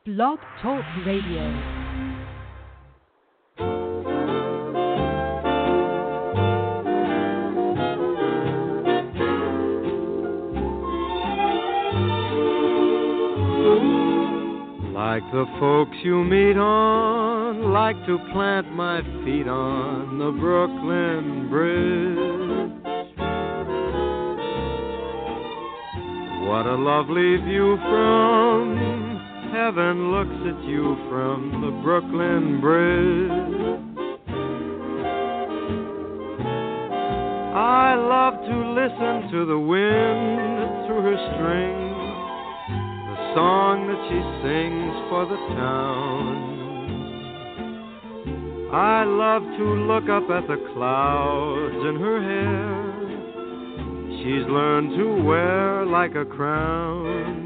Blog Talk Radio. Like the folks you meet on, like to plant my feet on the Brooklyn Bridge. What a lovely view from heaven looks at you from the Brooklyn Bridge. I love to listen to the wind through her strings, the song that she sings for the town. I love to look up at the clouds in her hair. She's learned to wear like a crown.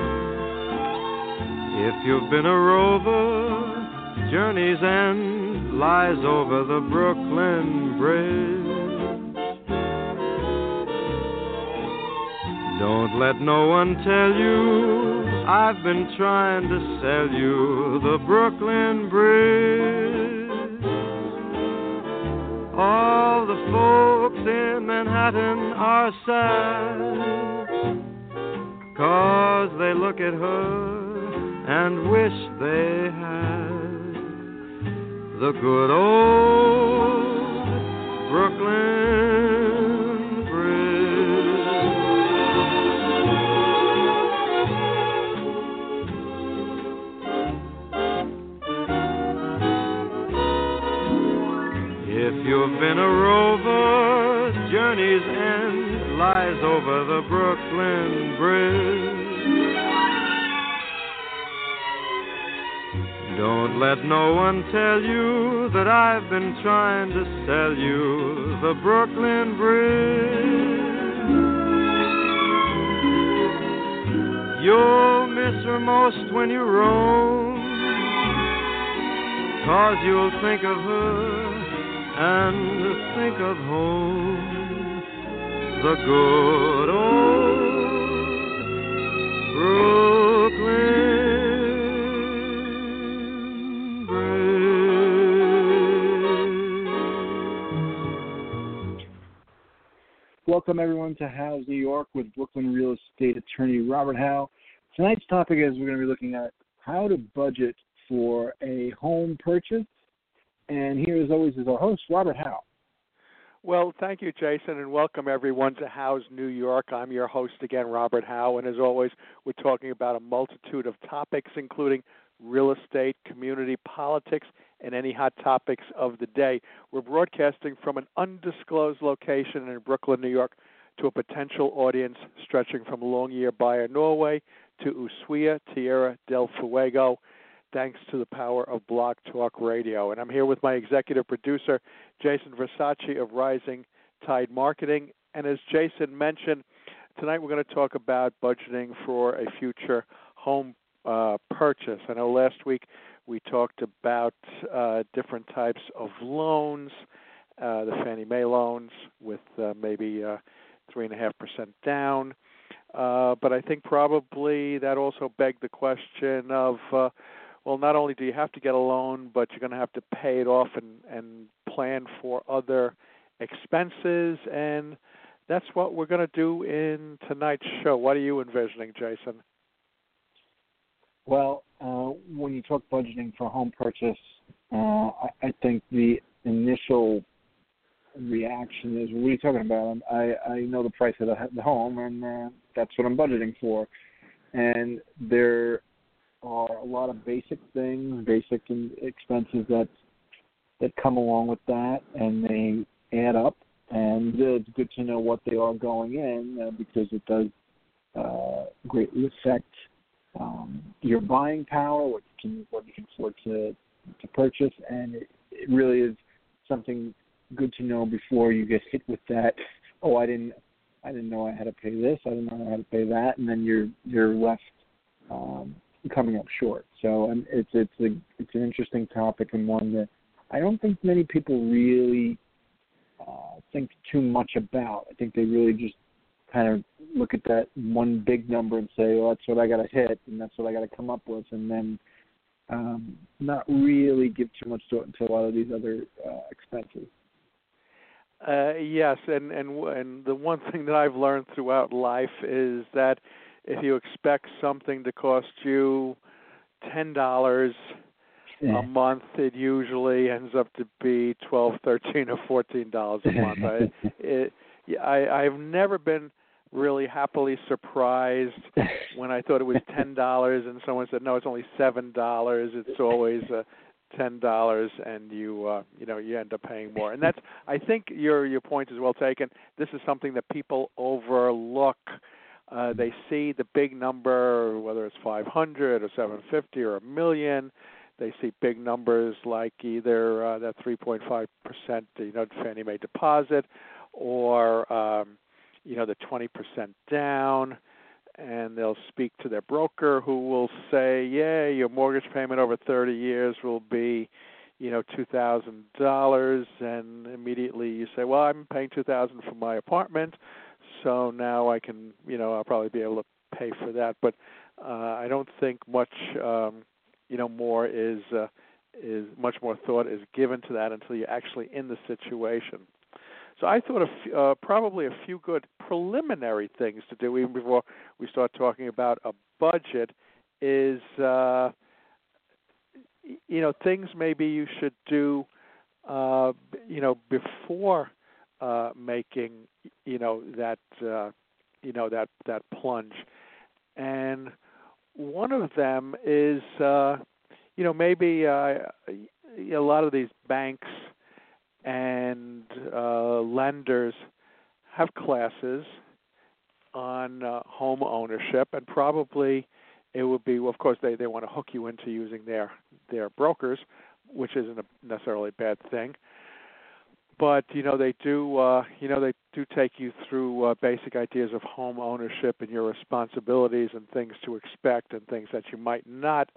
If you've been a rover, journey's end lies over the Brooklyn Bridge. Don't let no one tell you I've been trying to sell you the Brooklyn Bridge. All the folks in Manhattan are sad, 'cause they look at her and wish they had the good old Brooklyn Bridge. If you've been a rover, journey's end lies over the Brooklyn Bridge. Don't let no one tell you that I've been trying to sell you the Brooklyn Bridge. You'll miss her most when you roam, 'cause you'll think of her and think of home, the good old Brooklyn Bridge. Welcome everyone to Howe's New York with Brooklyn real estate attorney Robert Howe. Tonight's topic is we're going to be looking at how to budget for a home purchase. And here, as always, is our host, Robert Howe. Well, thank you, Jason, and welcome everyone to Howe's New York. I'm your host again, Robert Howe, and as always, we're talking about a multitude of topics, including real estate, community politics, and any hot topics of the day. We're broadcasting from an undisclosed location in Brooklyn, New York, to a potential audience stretching from Longyearbyen, Norway, to Ushuaia, Tierra del Fuego, thanks to the power of Blog Talk Radio. And I'm here with my executive producer, Jason Versace of Rising Tide Marketing. And as Jason mentioned, tonight we're going to talk about budgeting for a future home purchase. I know last week we talked about different types of loans, the Fannie Mae loans with maybe 3.5% down. But I think probably that also begged the question of, well, not only do you have to get a loan, but you're going to have to pay it off and plan for other expenses. And that's what we're going to do in tonight's show. What are you envisioning, Jason? Well, when you talk budgeting for a home purchase, I think the initial reaction is, what are you talking about? I know the price of the home, and that's what I'm budgeting for. And there are a lot of basic things, basic expenses that come along with that, and they add up. And it's good to know what they are going in because it does greatly affect your buying power, what you can afford to purchase, and it really is something good to know before you get hit with that. Oh, I didn't know I had to pay this. I didn't know I had to pay that, and then you're left coming up short. So it's an interesting topic, and one that I don't think many people really think too much about. I think they really just kind of look at that one big number and say, well, that's what I got to hit, and that's what I got to come up with, and then not really give too much thought into a lot of these other expenses. Yes, and the one thing that I've learned throughout life is that if you expect something to cost you $10 a month, it usually ends up to be $12, $13, or $14 a month. I've never been really happily surprised when I thought it was $10 and someone said, no, it's only $7. It's always $10, and you end up paying more. And that's, I think your point is well taken. This is something that people overlook. They see the big number, whether it's 500 or 750 or $1 million. They see big numbers like either that 3.5% Fannie Mae deposit, or the 20% down, and they'll speak to their broker, who will say, yeah, your mortgage payment over 30 years will be $2,000, and immediately you say, well, I'm paying $2,000 for my apartment, so now I can, I'll probably be able to pay for that. But I don't think much more is much more thought is given to that until you're actually in the situation. So I thought of probably a few good preliminary things to do even before we start talking about a budget is, things maybe you should do, before making, that plunge. And one of them is, maybe a lot of these banks and lenders have classes on home ownership, and probably it would be, well, of course, they want to hook you into using their brokers, which isn't necessarily a bad thing. But they do take you through basic ideas of home ownership and your responsibilities and things to expect and things that you might not.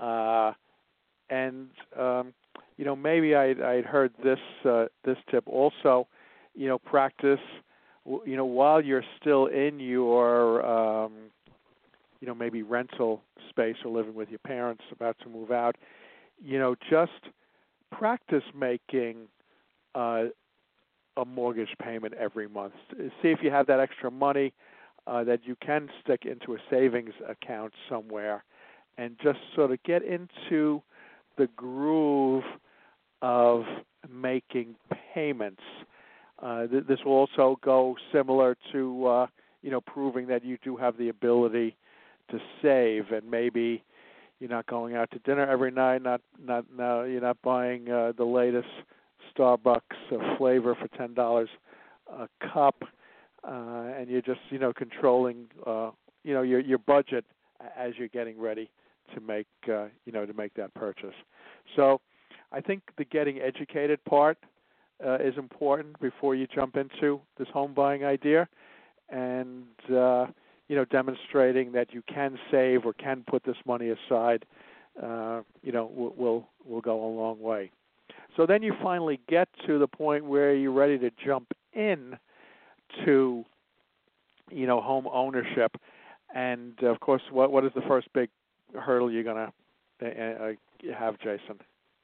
Maybe I'd heard this tip also. Practice. While you're still in your maybe rental space or living with your parents about to move out, just practice making a mortgage payment every month. See if you have that extra money that you can stick into a savings account somewhere, and just sort of get into the groove of making payments. This will also go similar to proving that you do have the ability to save, and maybe you're not going out to dinner every night, you're not buying the latest Starbucks flavor for $10 a cup, and you're just controlling your budget as you're getting ready to make that purchase. So I think the getting educated part is important before you jump into this home buying idea, and demonstrating that you can save or can put this money aside, will go a long way. So then you finally get to the point where you're ready to jump in to home ownership, and of course, what is the first big hurdle you're going to have, Jason?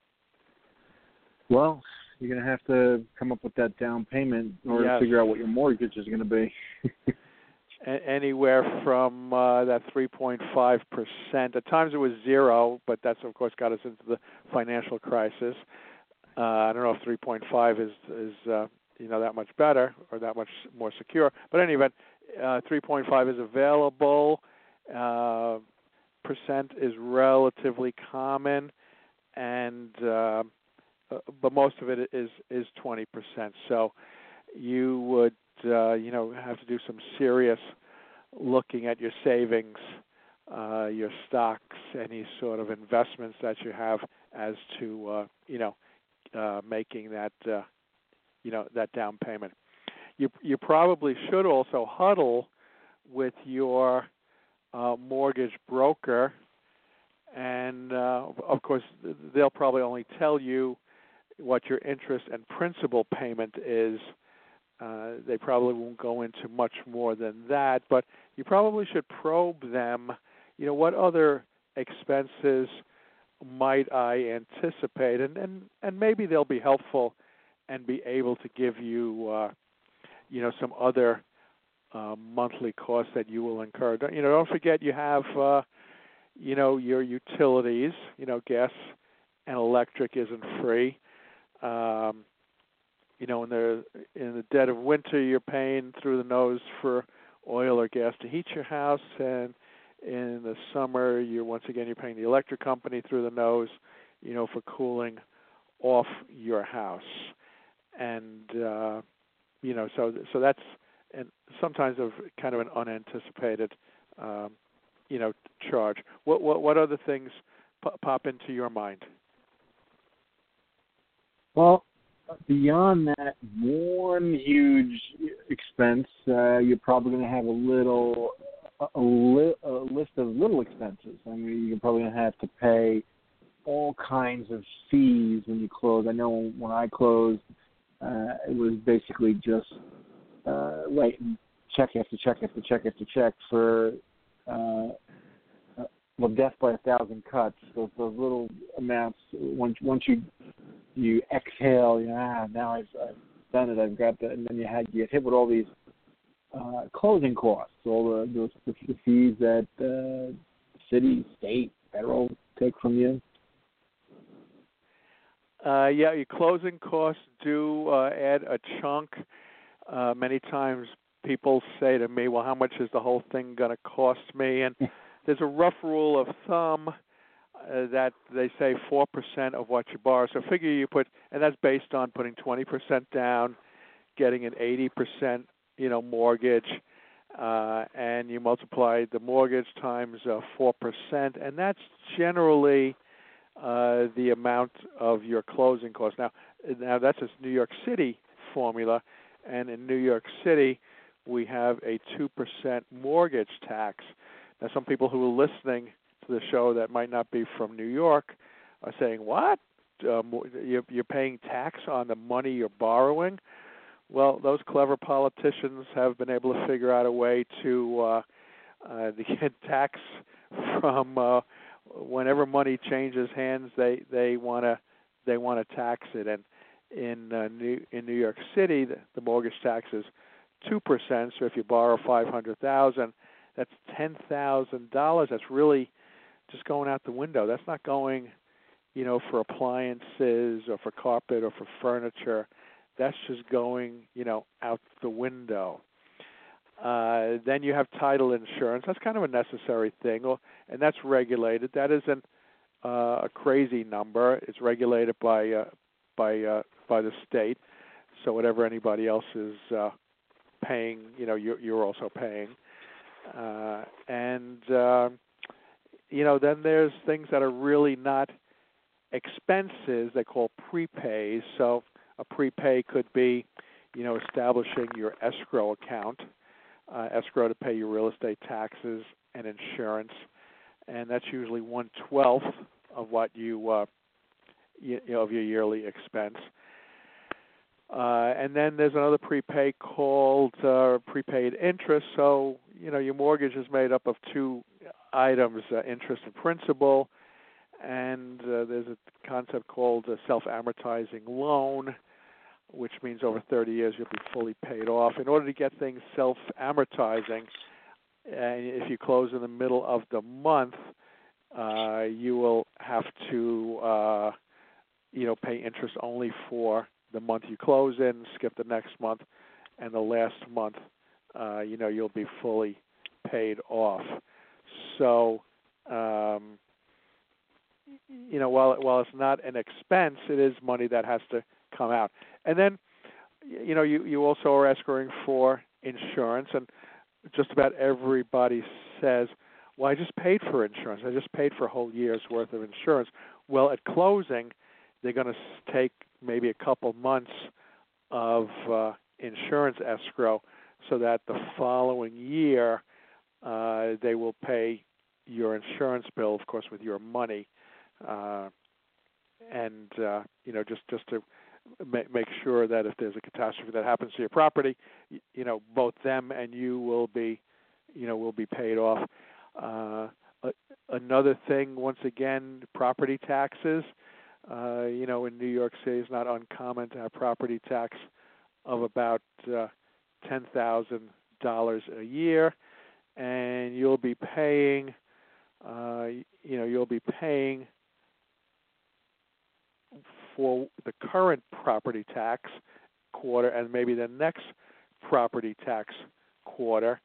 Well, you're going to have to come up with that down payment in order to figure out what your mortgage is going to be. Anywhere from that 3.5%. At times it was 0, but that's, of course, got us into the financial crisis. I don't know if 3.5 is that much better or that much more secure. But anyway, 3.5 is available. Percent is relatively common, and but most of it is 20%. So you would have to do some serious looking at your savings, your stocks, any sort of investments that you have, as to making that that down payment. You probably should also huddle with your mortgage broker, and of course they'll probably only tell you what your interest and principal payment is They probably won't go into much more than that, but you probably should probe them. What other expenses might I anticipate, and maybe they'll be helpful and be able to give you, some other monthly costs that you will incur. Don't forget you have, your utilities. Gas and electric isn't free. In the dead of winter, you're paying through the nose for oil or gas to heat your house, and in the summer, you're paying the electric company through the nose, for cooling off your house, and so that's sometimes of kind of an unanticipated, charge. What other things pop into your mind? Well, beyond that one huge expense, you're probably going to have a list of little expenses. I mean, you're probably going to have to pay all kinds of fees when you close. I know when I closed, it was basically just writing check after check after check after check for death by 1,000 cuts. Those little amounts. Once you exhale, now I've done it. I've got that, and then you get hit with all these closing costs, all the fees that city, state, federal take from you. Your closing costs do add a chunk. Many times people say to me, well, how much is the whole thing going to cost me? And there's a rough rule of thumb that they say 4% of what you borrow. So figure you put, and that's based on putting 20% down, getting an 80%, mortgage, and you multiply the mortgage times 4%, and that's generally the amount of your closing costs. Now that's a New York City formula, and in New York City we have a 2% mortgage tax. Now some people who are listening to the show that might not be from New York are saying, what? You're paying tax on the money you're borrowing? Well, those clever politicians have been able to figure out a way to get tax from whenever money changes hands. They want to tax it, and in New York City, the mortgage tax is 2%. So if you borrow $500,000, that's $10,000. That's really just going out the window. That's not going, for appliances or for carpet or for furniture. That's just going, out the window. Then you have title insurance. That's kind of a necessary thing, and that's regulated. That isn't a crazy number. It's regulated by the state. So whatever anybody else is paying, you're also paying. Then there's things that are really not expenses. They call prepays. So a prepay could be, establishing your escrow account, escrow to pay your real estate taxes and insurance, and that's usually 1/12 of what of your yearly expense. And then there's another prepay called prepaid interest. So your mortgage is made up of two items: interest and principal. And there's a concept called a self-amortizing loan, which means over 30 years you'll be fully paid off. In order to get things self-amortizing, if you close in the middle of the month, you will have to, pay interest only for the month you close in, skip the next month, and the last month, you'll be fully paid off. So, while it's not an expense, it is money that has to come out. And then, you also are asking for insurance, and just about everybody says, well, I just paid for insurance. I just paid for a whole year's worth of insurance. Well, at closing, they're going to take maybe a couple months of insurance escrow so that the following year they will pay your insurance bill, of course, with your money. Just to make sure that if there's a catastrophe that happens to your property, both them and you will be paid off. Another thing, once again, property taxes. In New York City, it's not uncommon to have property tax of about $10,000 a year, and you'll be paying for the current property tax quarter and maybe the next property tax quarter.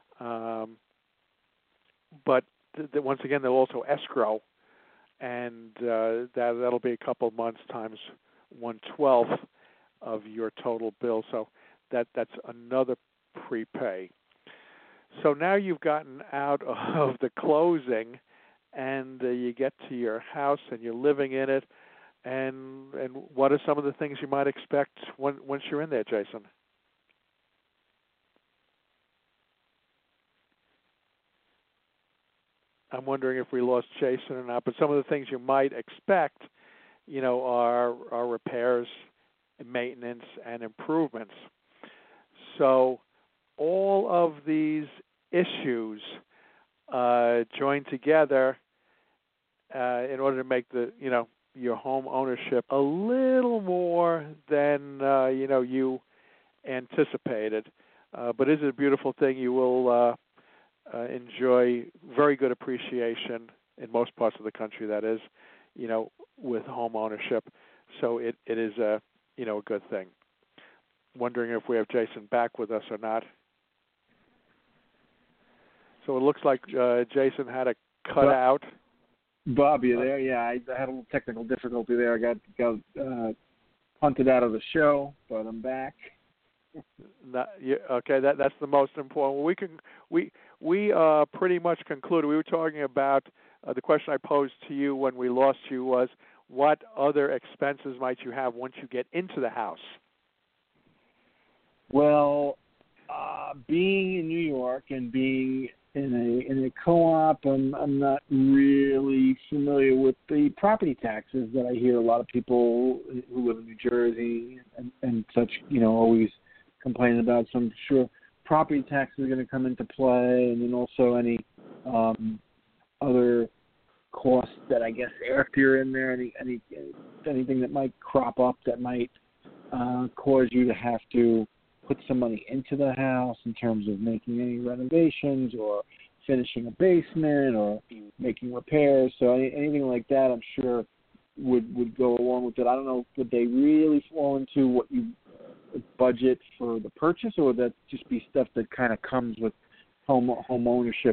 But once again, they'll also escrow, and that'll be a couple months times 1/12 of your total bill. So that's another prepay. So now you've gotten out of the closing, and you get to your house and you're living in it. And what are some of the things you might expect once you're in there, Jason? I'm wondering if we lost Jason or not, but some of the things you might expect, are repairs, maintenance, and improvements. So all of these issues join together in order to make your home ownership a little more than you anticipated. But it is a beautiful thing. You will enjoy very good appreciation in most parts of the country, that is, with home ownership. So it is a good thing. Wondering if we have Jason back with us or not. So it looks like Jason had a cutout. Bob, you there? Yeah, I had a little technical difficulty there. I got punted out of the show, but I'm back. Okay, that's the most important. We pretty much concluded. We were talking about the question I posed to you when we lost you was, what other expenses might you have once you get into the house? Well, being in New York and being in a co-op, I'm not really familiar with the property taxes that I hear a lot of people who live in New Jersey and such, always complaining about. So I'm sure property taxes are going to come into play, and then also any other costs that I guess if you're in there, anything that might crop up that might cause you to have to put some money into the house in terms of making any renovations or finishing a basement or making repairs. So anything like that, I'm sure would go along with it. I don't know, would they really fall into what you budget for the purchase, or would that just be stuff that kind of comes with home ownership?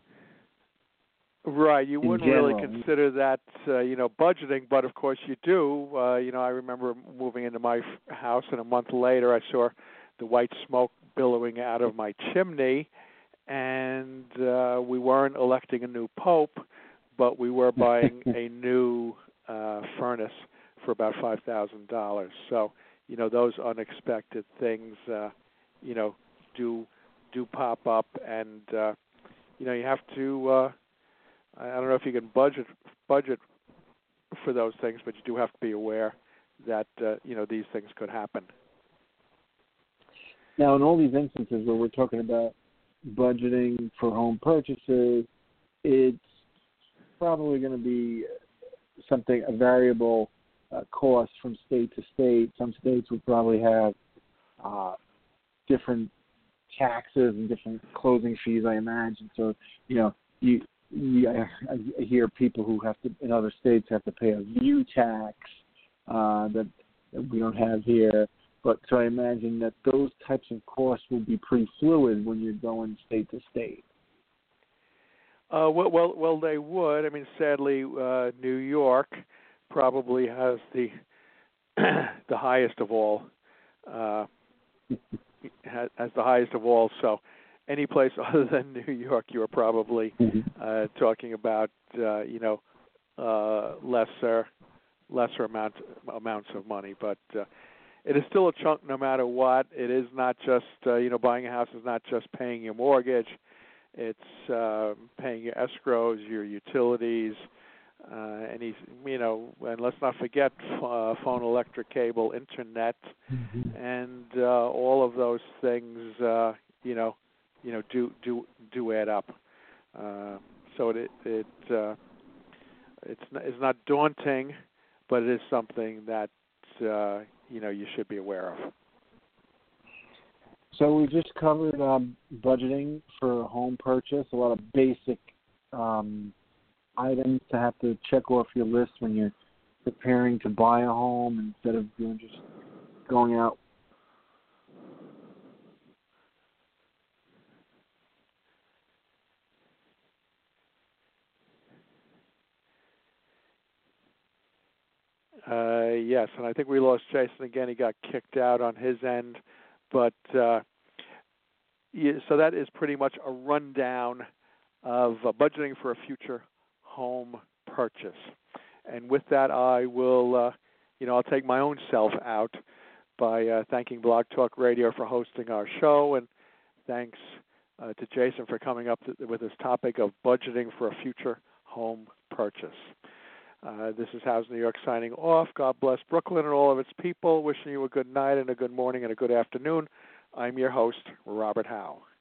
Right, you wouldn't really consider that, budgeting, but of course you do. I remember moving into my house, and a month later I saw the white smoke billowing out of my chimney, and we weren't electing a new pope, but we were buying a new furnace for about $5,000. So, those unexpected things, do pop up, and you have to. I don't know if you can budget for those things, but you do have to be aware that these things could happen. Now, in all these instances where we're talking about budgeting for home purchases, it's probably going to be a variable cost from state to state. Some states would probably have different taxes and different closing fees, I imagine. So, I hear people who in other states have to pay a view tax that we don't have here. But so I imagine that those types of costs will be pretty fluid when you're going state to state. Well, they would. I mean, sadly, New York probably has the the highest of all. Has the highest of all. So, any place other than New York, you are probably talking about lesser amounts of money, but. It is still a chunk no matter what. It is not just, buying a house is not just paying your mortgage. It's paying your escrows, your utilities, And he's, and let's not forget phone, electric cable, internet, and all of those things, do add up. So it's not daunting, but it is something that you should be aware of. So we just covered budgeting for a home purchase, a lot of basic items to have to check off your list when you're preparing to buy a home instead of just going out. Yes, and I think we lost Jason again. He got kicked out on his end. But so that is pretty much a rundown of budgeting for a future home purchase. And with that, I will, I'll take my own self out by thanking Blog Talk Radio for hosting our show, and thanks to Jason for coming up with this topic of budgeting for a future home purchase. This is House New York signing off. God bless Brooklyn and all of its people. Wishing you a good night and a good morning and a good afternoon. I'm your host, Robert Howe.